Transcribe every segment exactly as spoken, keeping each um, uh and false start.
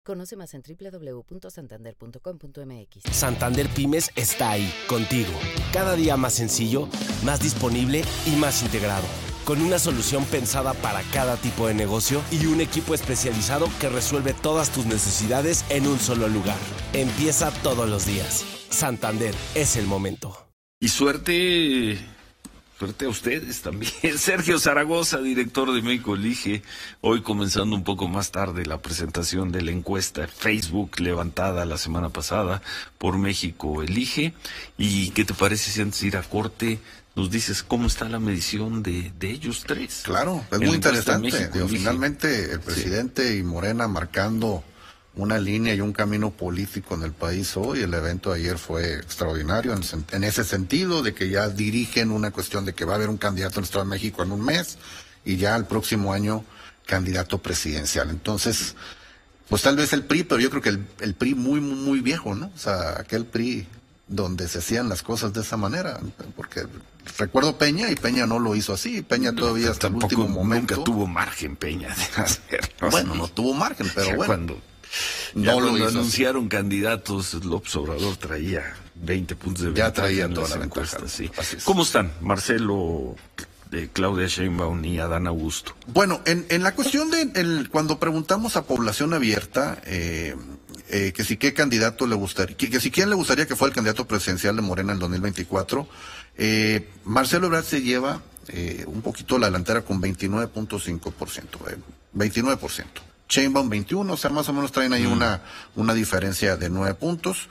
Conoce más en doble u doble u doble u punto santander punto com punto m x. Santander Pymes está ahí, contigo. Cada día más sencillo, más disponible y más integrado. Con una solución pensada para cada tipo de negocio y un equipo especializado que resuelve todas tus necesidades en un solo lugar. Empieza todos los días. Santander, es el momento. Y suerte... Suerte a ustedes también. Sergio Zaragoza, director de México Elige, hoy comenzando un poco más tarde la presentación de la encuesta Facebook levantada la semana pasada por México Elige. ¿Y qué te parece si antes de ir a corte nos dices cómo está la medición de, de ellos tres? Claro, es muy interesante. Digo, finalmente el presidente sí. y Morena marcando una línea y un camino político en el país hoy. El evento de ayer fue extraordinario en, en ese sentido de que ya dirigen una cuestión de que va a haber un candidato en el Estado de México en un mes y ya el próximo año candidato presidencial. Entonces, pues tal vez el P R I, pero yo creo que el, el P R I muy, muy, muy viejo, ¿no? O sea, aquel P R I donde se hacían las cosas de esa manera, porque recuerdo Peña y Peña no lo hizo así. Peña todavía no, hasta el último momento. Nunca tuvo margen Peña de hacerlo. Bueno, no tuvo margen, pero ya bueno. Cuando... Ya no cuando anunciaron así. Candidatos, López Obrador traía veinte puntos de ventaja. Ya traía toda la ventaja. Sí. ¿Cómo están Marcelo, de Claudia Sheinbaum y Adán Augusto? Bueno, en, en la cuestión de el, cuando preguntamos a población abierta eh, eh, que si qué candidato le gustaría, que, que si quién le gustaría que fuera el candidato presidencial de Morena en el dos mil veinticuatro, eh, Marcelo Ebrard se lleva eh, un poquito la delantera con veintinueve punto cinco por ciento, eh, veintinueve por ciento. Sheinbaum veintiuno, o sea, más o menos traen ahí mm. una, una diferencia de nueve puntos.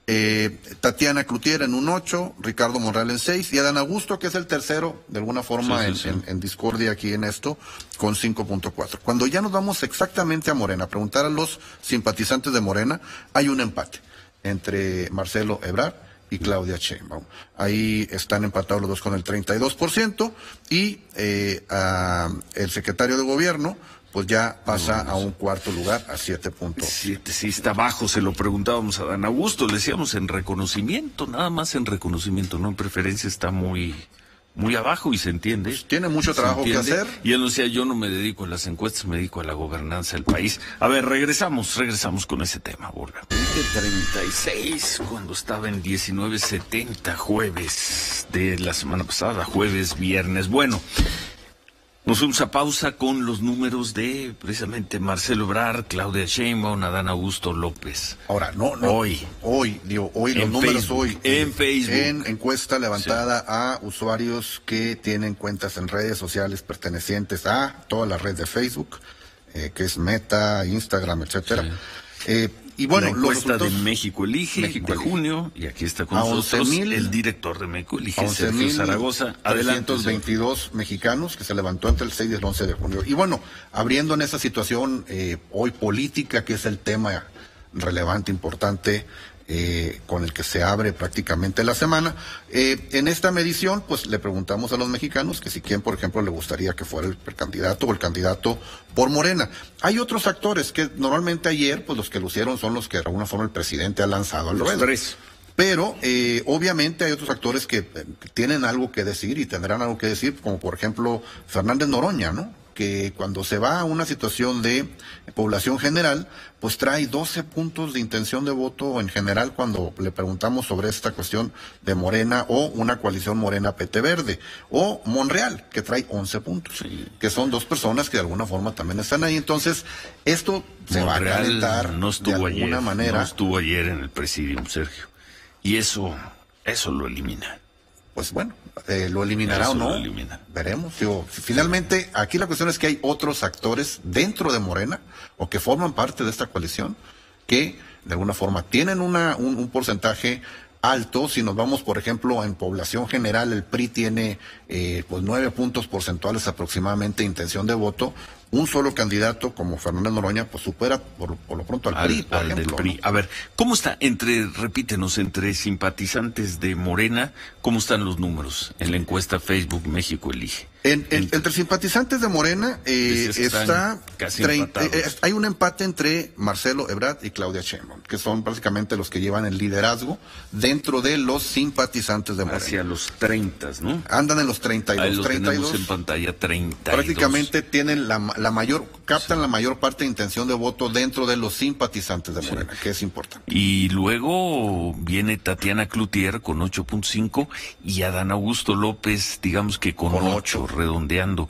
Eh, Tatiana Cloutier en un ocho, Ricardo Monreal en seis, y Adán Augusto, que es el tercero, de alguna forma, sí, sí, en, sí. En, en discordia aquí en esto, con cinco punto cuatro. Cuando ya nos vamos exactamente a Morena, a preguntar a los simpatizantes de Morena, hay un empate entre Marcelo Ebrard y Claudia Sheinbaum. Ahí están empatados los dos con el treinta y dos por ciento, y eh, a el secretario de Gobierno pues ya pasa no, no, a un cuarto lugar, a siete puntos. Siete, sí, está bajo, se lo preguntábamos a Dan Augusto, le decíamos en reconocimiento, nada más en reconocimiento, no en preferencia, está muy muy abajo y se entiende. Pues tiene mucho trabajo que hacer. Y él decía, yo no me dedico a las encuestas, me dedico a la gobernanza del país. A ver, regresamos, regresamos con ese tema, Borja. veinte treinta y seis, cuando estaba en diecinueve setenta, jueves de la semana pasada, jueves, viernes, bueno... Nos fuimos a pausa con los números de, precisamente, Marcelo Ebrard, Claudia Sheinbaum, Adán Augusto López. Ahora, no, no. Hoy. Hoy, digo, hoy los en números Facebook, hoy. En Facebook. En encuesta levantada sí. a usuarios que tienen cuentas en redes sociales pertenecientes a toda la red de Facebook, eh, que es Meta, Instagram, etcétera. Sí. Eh, Y bueno, la encuesta de México Elige, México de junio, y aquí está con nosotros el director de México Elige, Sergio Zaragoza. Adelante. veintidós mexicanos que se levantó entre el seis y el once de junio. Y bueno, abriendo en esa situación eh, hoy política, que es el tema relevante, importante, eh, con el que se abre prácticamente la semana. Eh, en esta medición, pues le preguntamos a los mexicanos que si quién, por ejemplo, le gustaría que fuera el, el candidato o el candidato por Morena. Hay otros actores que normalmente ayer, pues los que lucieron son los que de alguna forma el presidente ha lanzado al ruedo. Pero eh, obviamente hay otros actores que, eh, que tienen algo que decir y tendrán algo que decir, como por ejemplo Fernández Noroña, ¿no? Que cuando se va a una situación de población general, pues trae doce puntos de intención de voto en general cuando le preguntamos sobre esta cuestión de Morena o una coalición Morena-P T Verde, o Monreal, que trae once puntos, sí. que son dos personas que de alguna forma también están ahí. Entonces, esto se Monreal va a calentar no estuvo de alguna ayer, manera. No estuvo ayer en el presidium, Sergio, y eso, eso lo elimina. Pues bueno, eh, lo eliminará Eso o no, elimina. veremos. Digo, finalmente, aquí la cuestión es que hay otros actores dentro de Morena o que forman parte de esta coalición que de alguna forma tienen una un, un porcentaje alto. Si nos vamos, por ejemplo, en población general, el P R I tiene eh, pues nueve puntos porcentuales aproximadamente de intención de voto. Un solo candidato como Fernández Noroña pues supera por, por lo pronto al, al P R I, por al ejemplo. Del P R I. A ver, ¿cómo está entre, repítenos, entre simpatizantes de Morena, cómo están los números en la encuesta Facebook México Elige? En, en, entre, entre simpatizantes de Morena eh, está treinta, eh, hay un empate entre Marcelo Ebrard y Claudia Sheinbaum, que son básicamente los que llevan el liderazgo dentro de los simpatizantes de Morena. Hacia los treinta, ¿no? Andan en los treinta y dos. Ahí lo treinta y dos. Tenemos en pantalla treinta y dos. Prácticamente tienen la, la mayor, captan sí. la mayor parte de intención de voto dentro de los simpatizantes de Morena, sí. que es importante. Y luego viene Tatiana Cloutier con ocho punto cinco y Adán Augusto López, digamos que con, con ocho, redondeando.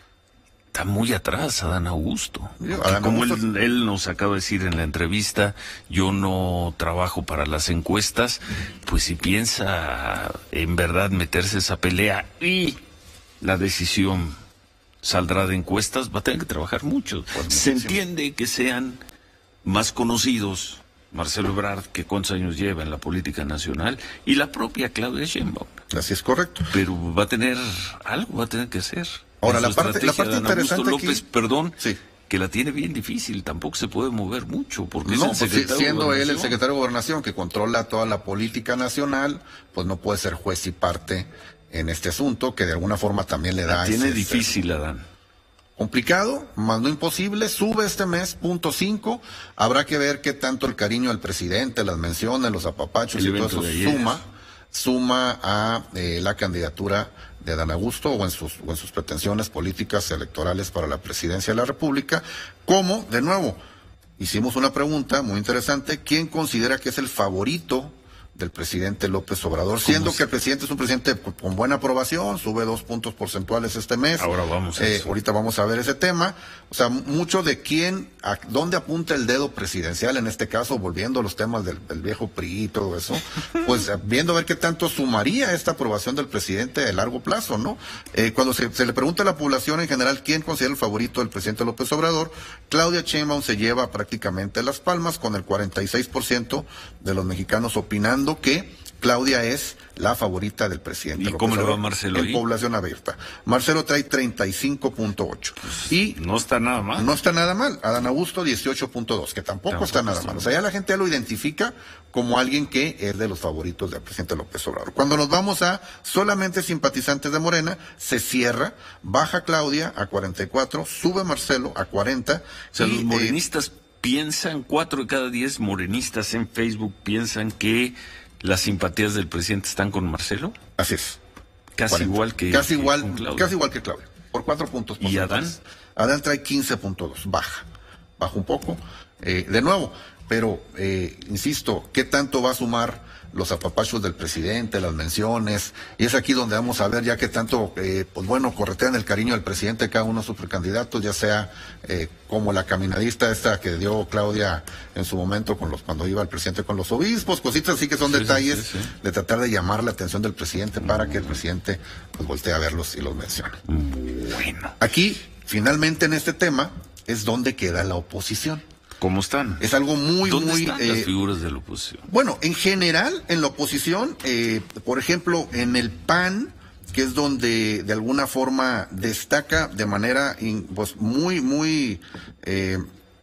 Está muy atrás Adán Augusto. Adán como Augusto... Él, él nos acaba de decir en la entrevista, yo no trabajo para las encuestas, pues si piensa en verdad meterse esa pelea y la decisión saldrá de encuestas, va a tener que trabajar mucho. Pues se entiende que sean más conocidos Marcelo Ebrard, que cuántos años lleva en la política nacional, y la propia Claudia Sheinbaum. Así es correcto. Pero va a tener algo, va a tener que hacer. Ahora, la parte, la parte interesante Augusto López, aquí, perdón, sí. que la tiene bien difícil, tampoco se puede mover mucho, porque no, es el pues, siendo él el secretario de Gobernación, que controla toda la política nacional, pues no puede ser juez y parte en este asunto, que de alguna forma también le da... La tiene ese, difícil, ese, Adán. Complicado, más no imposible, sube este mes, punto cinco, habrá que ver qué tanto el cariño del presidente, las menciones, los apapachos y todo eso suma, suma a eh, la candidatura de Adán Augusto o en sus, o en sus pretensiones políticas electorales para la presidencia de la República, como, de nuevo, hicimos una pregunta muy interesante, ¿quién considera que es el favorito del presidente López Obrador? Siendo que el presidente es un presidente con buena aprobación, sube dos puntos porcentuales este mes. Ahora vamos a eh, eso. Ahorita vamos a ver ese tema. O sea, mucho de quién, a dónde apunta el dedo presidencial, en este caso, volviendo a los temas del, del viejo P R I y todo eso, pues viendo a ver qué tanto sumaría esta aprobación del presidente a largo plazo, ¿no? Eh, cuando se, se le pregunta a la población en general quién considera el favorito del presidente López Obrador, Claudia Sheinbaum se lleva prácticamente las palmas, con el cuarenta y seis por ciento de los mexicanos opinando que Claudia es la favorita del presidente. ¿Y López cómo le va Obrador, a Marcelo en ahí? Población abierta. Marcelo trae treinta y cinco punto ocho. Pues y no está nada mal. No está nada mal. Adán Augusto dieciocho punto dos, que tampoco, tampoco está nada está mal. O sea, ya la gente ya lo identifica como alguien que es de los favoritos del presidente López Obrador. Cuando nos vamos a solamente simpatizantes de Morena, se cierra, baja Claudia a cuarenta y cuatro, sube Marcelo a cuarenta. O sea, y, los morenistas eh, piensan, cuatro de cada diez morenistas en Facebook piensan que las simpatías del presidente están con Marcelo. Así es. Casi cuarenta. Igual que casi que igual, con Claudia. Casi igual que Claudia, por cuatro puntos. ¿Y Adán? Adán trae quince punto dos, baja, baja un poco. Eh, de nuevo, pero eh, insisto, ¿qué tanto va a sumar los apapachos del presidente, las menciones? Y es aquí donde vamos a ver ya qué tanto, eh, pues bueno, corretean el cariño del presidente cada uno de sus precandidatos, ya sea eh, como la caminadista esta que dio Claudia en su momento con los cuando iba el presidente con los obispos, cositas así que son sí, detalles sí, sí, sí. de tratar de llamar la atención del presidente para que el presidente pues voltee a verlos y los mencione. Bueno. Aquí, finalmente en este tema, es donde queda la oposición. ¿Cómo están? Es algo muy, ¿Dónde muy... están eh, las figuras de la oposición? Bueno, en general, en la oposición, eh, por ejemplo, en el P A N, que es donde de alguna forma destaca de manera in, pues muy, muy eh,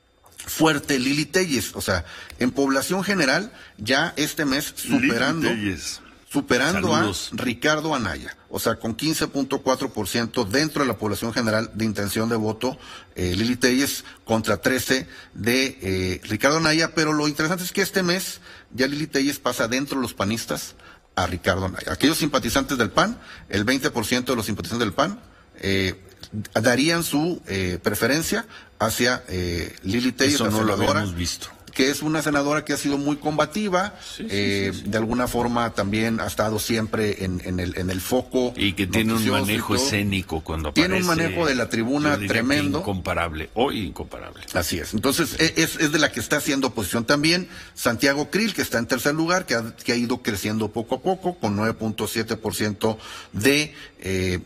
fuerte Lili Téllez. O sea, en población general, ya este mes superando... Lili Téllez. Superando Saludos. a Ricardo Anaya, o sea, con quince punto cuatro por ciento dentro de la población general de intención de voto, eh, Lili Téllez contra trece de eh, Ricardo Anaya, pero lo interesante es que este mes ya Lili Téllez pasa dentro de los panistas a Ricardo Anaya. Aquellos simpatizantes del P A N, el veinte por ciento de los simpatizantes del P A N, eh, darían su eh, preferencia hacia eh, Lili Téllez, Eso la no lo senadora, habíamos visto. que es una senadora que ha sido muy combativa, sí, sí, eh, sí, sí. de alguna forma también ha estado siempre en, en, el, en el foco. Y que tiene un manejo escénico cuando aparece. Tiene un manejo de la tribuna tremendo. Incomparable, hoy incomparable. Así es. Entonces, es, es de la que está haciendo oposición también. Santiago Krill, que está en tercer lugar, que ha, que ha ido creciendo poco a poco, con nueve punto siete por ciento de eh,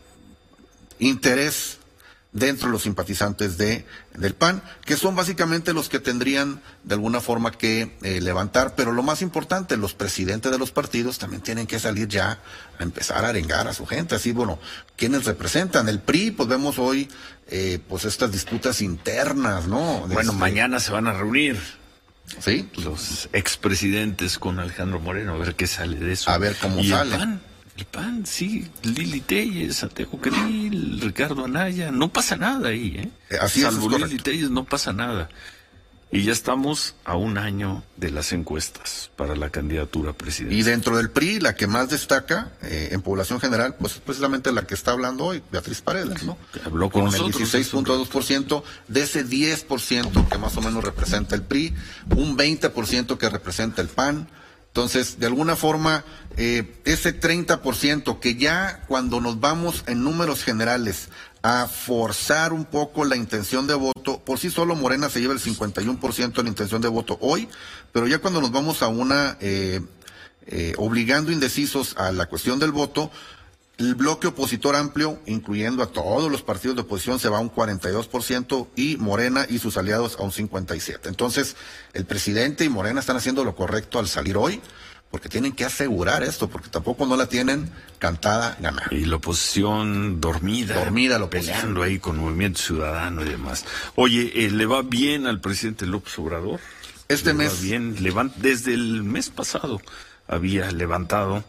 interés dentro de los simpatizantes de del P A N, que son básicamente los que tendrían de alguna forma que eh, levantar, pero lo más importante, los presidentes de los partidos también tienen que salir ya a empezar a arengar a su gente, así, bueno, ¿quiénes representan? El P R I, pues vemos hoy, eh, pues estas disputas internas, ¿no? Bueno, Desde... mañana se van a reunir. ¿Sí? Los expresidentes con Alejandro Moreno, a ver qué sale de eso. A ver cómo ¿Y sale. El P A N? El P A N, sí, Lili Téllez, Santiago Krill, Ricardo Anaya, no pasa nada ahí, ¿eh? Así Salvo es, es Lili Téllez no pasa nada. Y ya estamos a un año de las encuestas para la candidatura presidencial. Y dentro del P R I, la que más destaca eh, en población general, pues es precisamente la que está hablando hoy, Beatriz Paredes, ¿no? Que habló con, con nosotros, el dieciséis punto dos por ciento de ese diez por ciento que más o menos representa el P R I, un veinte por ciento que representa el P A N. Entonces, de alguna forma, eh, ese treinta por ciento que ya cuando nos vamos en números generales a forzar un poco la intención de voto, por sí solo Morena se lleva el cincuenta y uno por ciento de la intención de voto hoy, pero ya cuando nos vamos a una, eh, eh, obligando indecisos a la cuestión del voto, el bloque opositor amplio, incluyendo a todos los partidos de oposición, se va a un cuarenta y dos por ciento y Morena y sus aliados a un cincuenta y siete por ciento. Entonces, el presidente y Morena están haciendo lo correcto al salir hoy, porque tienen que asegurar esto, porque tampoco no la tienen cantada ganada. Y la oposición dormida, dormida la oposición. Peleando ahí con Movimiento Ciudadano y demás. Oye, eh, ¿le va bien al presidente López Obrador? Este ¿Le mes. Va bien, levant... Desde el mes pasado había levantado,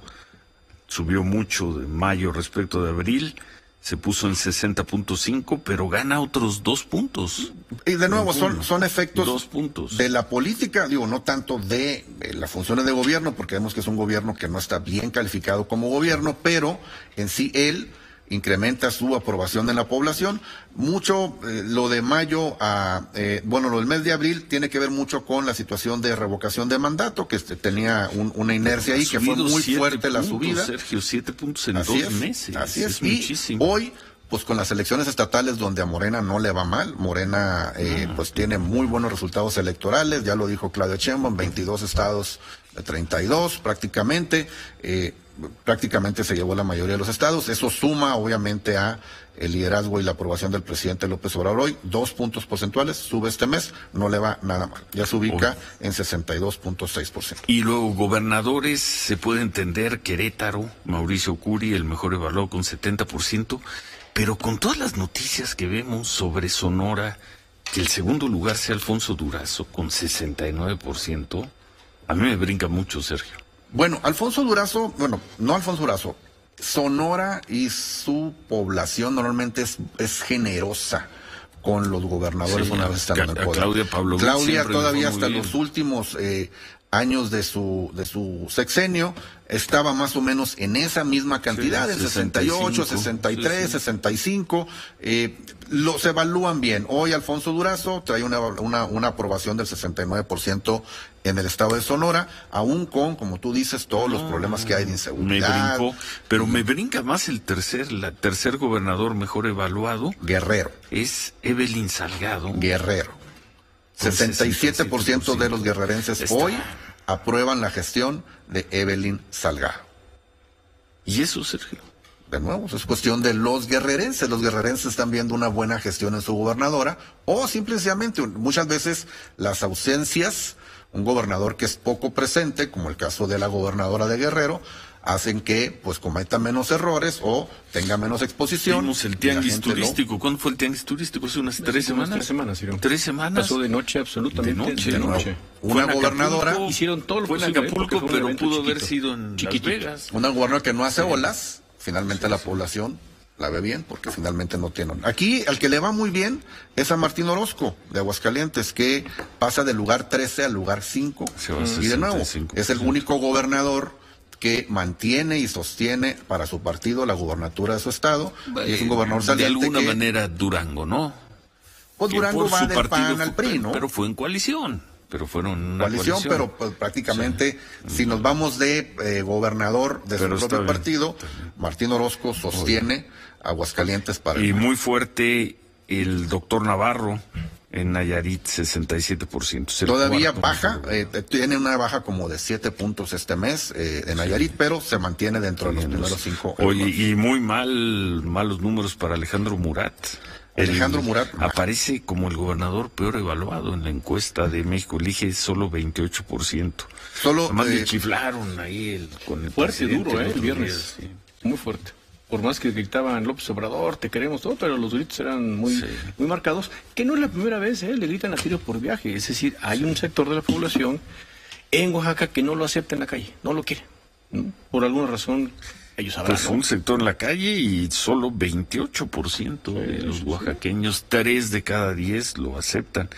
subió mucho de mayo respecto de abril, se puso en sesenta punto cinco, pero gana otros dos puntos. Y de nuevo, son, son efectos dos puntos. de la política, digo, no tanto de eh, las funciones de gobierno, porque vemos que es un gobierno que no está bien calificado como gobierno, pero en sí él incrementa su aprobación en la población. Mucho, eh, lo de mayo a, eh, bueno, lo del mes de abril tiene que ver mucho con la situación de revocación de mandato, que este, tenía un, una inercia ahí, que fue muy fuerte la subida. Sergio, siete puntos en así dos es, meses. Así es, es y muchísimo. Hoy, pues con las elecciones estatales donde a Morena no le va mal, Morena eh, ah. pues tiene muy buenos resultados electorales, ya lo dijo Claudia Sheinbaum, veintidós estados de treinta y dos prácticamente, eh, prácticamente se llevó la mayoría de los estados. Eso suma obviamente a el liderazgo y la aprobación del presidente López Obrador hoy, dos puntos porcentuales, sube este mes, no le va nada mal, ya se ubica oh. en sesenta y dos punto seis por ciento. Y luego gobernadores, se puede entender, Querétaro, Mauricio Curi, el mejor evaluado con setenta por ciento, pero con todas las noticias que vemos sobre Sonora, que el segundo lugar sea Alfonso Durazo con sesenta y nueve por ciento, a mí me brinca mucho, Sergio. Bueno, Alfonso Durazo, bueno, no Alfonso Durazo, Sonora y su población normalmente es, es generosa con los gobernadores sí, una vez están en el poder. Claudia Pavlovich Claudia todavía hasta los últimos eh, años de su de su sexenio estaba más o menos en esa misma cantidad, sí, en sesenta y ocho, sesenta y tres, sí, sí. sesenta y cinco, eh, los evalúan bien. Hoy Alfonso Durazo trae una, una, una aprobación del sesenta y nueve por ciento en el estado de Sonora, aún con, como tú dices, todos no, los problemas que hay de inseguridad. Me brincó, pero me brinca más el tercer, la tercer gobernador mejor evaluado. Guerrero. Es Evelyn Salgado. Guerrero. sesenta y siete por ciento de los guerrerenses está. Hoy aprueban la gestión de Evelyn Salgado. ¿Y eso, Sergio? De nuevo, es cuestión de los guerrerenses. Los guerrerenses están viendo una buena gestión en su gobernadora, o simplemente, muchas veces, las ausencias, un gobernador que es poco presente, como el caso de la gobernadora de Guerrero, hacen que pues cometa menos errores o tenga menos exposición. Vimos el tianguis turístico. Lo... ¿Cuándo fue el tianguis turístico? ¿Hace unas tres semanas? Tres semanas, sí. ¿Tres semanas? Pasó de noche absolutamente. De noche. De noche. Una gobernadora... Acapulco, hicieron todo lo fue posible. en Acapulco, fue pero pudo chiquito, haber sido en chiquitito. Las Vegas. Una gobernadora que no hace sí. olas, finalmente sí, la población la ve bien, porque finalmente no tiene... Aquí, al que le va muy bien es a Martín Orozco, de Aguascalientes, que pasa del lugar trece al lugar cinco. Y de nuevo, es el único gobernador que mantiene y sostiene para su partido la gubernatura de su estado, bueno, y es un gobernador saliente. De alguna que, manera Durango, ¿no? Pues Durango va del P A N al P R I, ¿no? Pero fue en coalición. Pero fueron una coalición, coalición. pero pues, prácticamente, sí. si nos vamos de eh, gobernador de pero su propio partido, Martín Orozco sostiene Aguascalientes para... Y muy fuerte el doctor Navarro en Nayarit, sesenta y siete por ciento. Todavía baja, eh, tiene una baja como de siete puntos este mes eh, en Nayarit, sí. pero se mantiene dentro sí, de los primeros cinco. Oye, y muy mal, malos números para Alejandro Murat. Alejandro el, Murat aparece como el gobernador peor evaluado en la encuesta de México, elige solo veintiocho por ciento. Solo Además eh, le chiflaron ahí el, con el fuerte, duro, eh, el viernes, días, sí. muy fuerte. Por más que gritaban López Obrador, te queremos todo, pero los gritos eran muy, sí. muy marcados, que no es la primera vez, eh, le gritan a tiro por viaje, es decir, hay un sector de la población en Oaxaca que no lo acepta en la calle, no lo quiere, ¿no? Por alguna razón. Ellos sabrán, pues ¿no? un sector en la calle y solo veintiocho por ciento sí, de los oaxaqueños, tres de cada diez lo aceptan.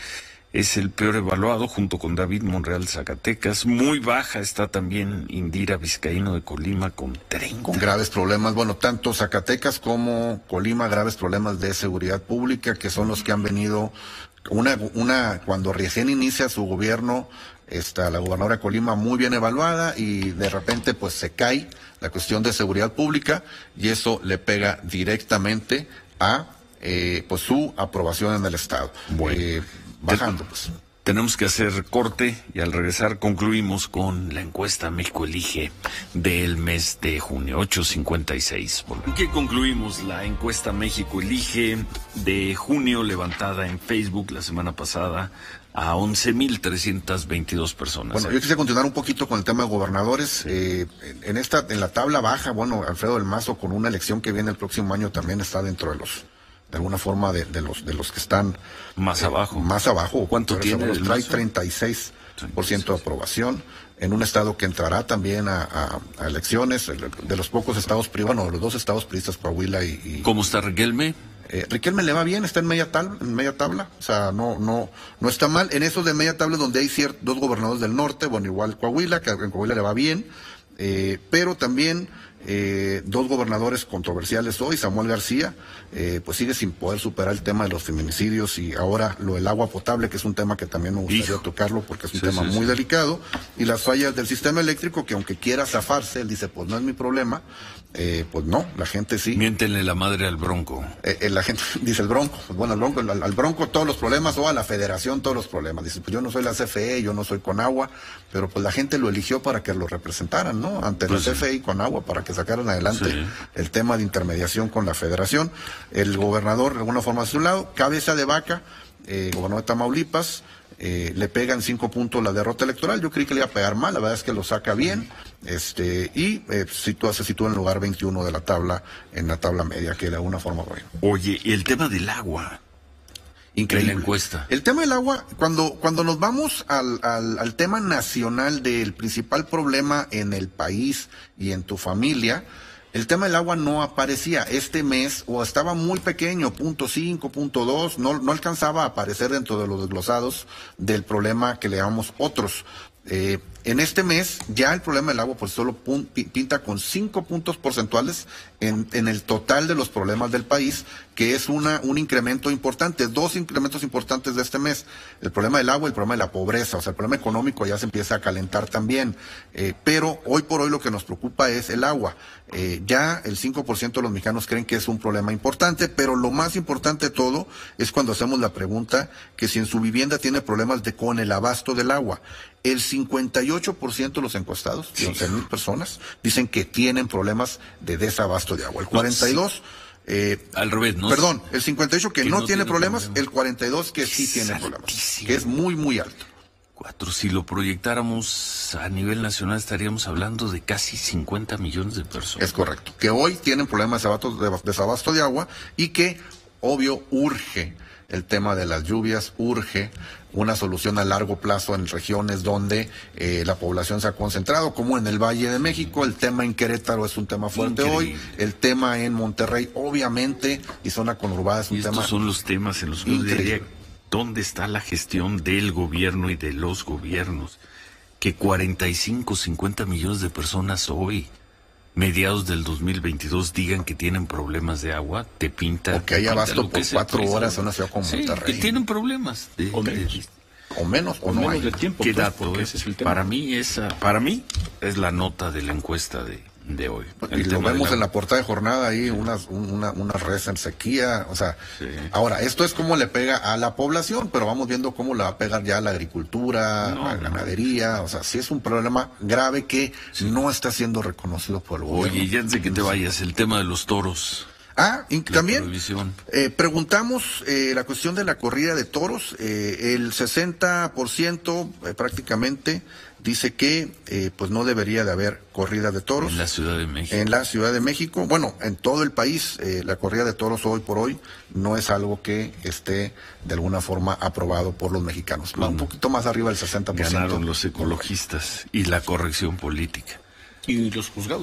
es el peor evaluado junto con David Monreal, Zacatecas. Muy baja está también Indira Vizcaíno de Colima con treinta. Con graves problemas, bueno, tanto Zacatecas como Colima, graves problemas de seguridad pública, que son los que han venido, una, una, cuando recién inicia su gobierno, está la gobernadora de Colima muy bien evaluada y de repente pues se cae la cuestión de seguridad pública y eso le pega directamente a eh, pues su aprobación en el estado. Bueno. Eh, bajando pues. Tenemos que hacer corte y al regresar concluimos con la encuesta México Elige del mes de junio, ocho cincuenta y seis. ¿Por qué concluimos la encuesta México Elige de junio levantada en Facebook la semana pasada a once mil trescientas veintidós personas? Bueno, yo quisiera continuar un poquito con el tema de gobernadores. Eh, en esta, en la tabla baja, bueno, Alfredo del Mazo con una elección que viene el próximo año también está dentro de los, de alguna forma de, de los de los que están más eh, abajo. Más abajo. ¿Cuánto tiene? Los trae treinta y seis por ciento de aprobación en un estado que entrará también a, a, a elecciones, de los pocos estados privados, de los dos estados priistas, Coahuila y, y ¿Cómo está Riquelme? Eh, Riquelme le va bien, está en media tabla, en media tabla, o sea, no, no, no está mal. En esos de media tabla donde hay ciertos dos gobernadores del norte, bueno, igual Coahuila, que en Coahuila le va bien, eh, pero también eh, dos gobernadores controversiales hoy, Samuel García, eh, pues sigue sin poder superar el tema de los feminicidios y ahora lo del agua potable, que es un tema que también me gustaría Hijo. tocarlo porque es un sí, tema sí, muy sí. delicado, y las fallas del sistema eléctrico, que aunque quiera zafarse, él dice, pues no es mi problema, eh, pues no, la gente sí. Miéntenle la madre al Bronco. Eh, eh, la gente dice el Bronco, pues bueno, al Bronco, al, al Bronco todos los problemas, o a la Federación todos los problemas. Dice, pues yo no soy la C F E, yo no soy Conagua, pero pues la gente lo eligió para que lo representaran, ¿no? Ante pues la sí. C F E y Conagua, para que sacaran adelante Sí. el tema de intermediación con la Federación. El gobernador, de alguna forma, a su lado, cabeza de vaca, eh, gobernador de Tamaulipas, eh, le pegan cinco puntos la derrota electoral. Yo creí que le iba a pegar mal, la verdad es que lo saca bien, este, y eh, sitúa, se sitúa en el lugar veintiuno de la tabla, en la tabla media, que de alguna forma va bien. Oye, y el tema del agua. Increíble. En la encuesta. El tema del agua, cuando, cuando nos vamos al, al, al tema nacional del principal problema en el país y en tu familia, el tema del agua no aparecía este mes, o estaba muy pequeño, punto cinco, punto dos, no, no alcanzaba a aparecer dentro de los desglosados del problema que le llamamos otros. Eh, en este mes ya el problema del agua pues solo pun, pinta con cinco puntos porcentuales en, en el total de los problemas del país, que es una un incremento importante, dos incrementos importantes de este mes, el problema del agua y el problema de la pobreza, o sea, el problema económico ya se empieza a calentar también, eh, pero hoy por hoy lo que nos preocupa es el agua. Eh, ya el cinco por ciento de los mexicanos creen que es un problema importante, pero lo más importante de todo es cuando hacemos la pregunta que si en su vivienda tiene problemas de con el abasto del agua. El cincuenta y ocho por ciento de los encuestados, de once mil personas, dicen que tienen problemas de desabasto de agua. El cuarenta y dos por ciento Eh, Al revés, ¿no? Perdón, el cincuenta y ocho que, que no, no tiene, tiene problemas, problemas, el cuarenta y dos que sí es tiene altísimo. problemas, que es muy, muy alto. Cuatro, si lo proyectáramos a nivel nacional estaríamos hablando de casi cincuenta millones de personas. Es correcto, que hoy tienen problemas de desabasto de, desabasto de agua y que, obvio, urge el tema de las lluvias, urge una solución a largo plazo en regiones donde eh, la población se ha concentrado, como en el Valle de México. El tema en Querétaro es un tema fuerte Increíble. hoy, el tema en Monterrey, obviamente, y zona conurbada es un y tema estos son los temas en los que yo diría, ¿dónde está la gestión del gobierno y de los gobiernos? Que cuarenta y cinco, cincuenta millones de personas hoy, mediados del dos mil veintidós, digan que tienen problemas de agua, te pinta... O que hay abasto por cuatro horas en una ciudad como sí, Monterrey. que tienen problemas. De, o menos. O menos, o, o no menos hay. de tiempo. ¿Qué pues, dato es? Ese es el tema. Para mí, esa, para mí es la nota de la encuesta de, de hoy. Y lo vemos en la portada de jornada ahí, unas, una, una res en sequía, o sea, sí. Ahora, esto es como le pega a la población, pero vamos viendo cómo le va a pegar ya a la agricultura, no, a la ganadería, no. O sea, sí es un problema grave que sí. no está siendo reconocido por el gobierno. Oye, ya antes de que te vayas, el tema de los toros. Ah, y también eh, preguntamos eh, la cuestión de la corrida de toros, eh, el sesenta por ciento eh, prácticamente dice que eh, pues no debería de haber corrida de toros. En la Ciudad de México. En la Ciudad de México, bueno, en todo el país, eh, la corrida de toros hoy por hoy no es algo que esté de alguna forma aprobado por los mexicanos. Va un poquito más arriba del sesenta por ciento. Ganaron los ecologistas y la corrección política. Y los juzgados, ¿sí?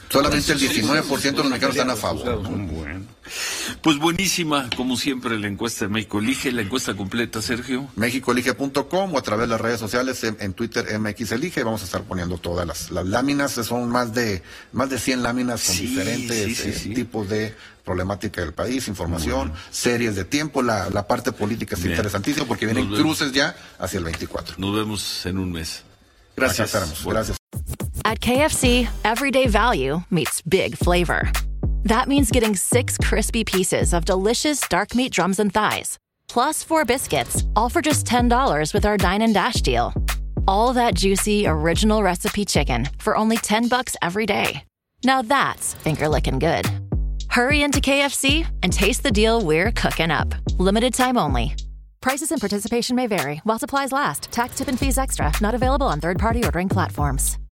Solamente el diecinueve por ciento de los mexicanos están a favor. Bueno. Pues buenísima, como siempre, la encuesta de México Elige. La encuesta completa, Sergio. México Elige punto com o a través de las redes sociales, en, en Twitter M X Elige. Vamos a estar poniendo todas las, las láminas. Son más de más de cien láminas con sí, diferentes sí, sí, eh, sí. tipos de problemática del país, información, bueno. series de tiempo. La, la parte política es Bien. interesantísima porque vienen cruces ya hacia el veinticuatro. Nos vemos en un mes. Gracias. Gracias. Gracias. At K F C, everyday value meets big flavor. That means getting six crispy pieces of delicious dark meat drums and thighs, plus four biscuits, all for just ten dollars with our Dine and Dash deal. All that juicy, original recipe chicken for only ten bucks every day. Now that's finger-licking good. Hurry into K F C and taste the deal we're cooking up. Limited time only. Prices and participation may vary while supplies last. Tax, tip, and fees extra. Not available on third-party ordering platforms.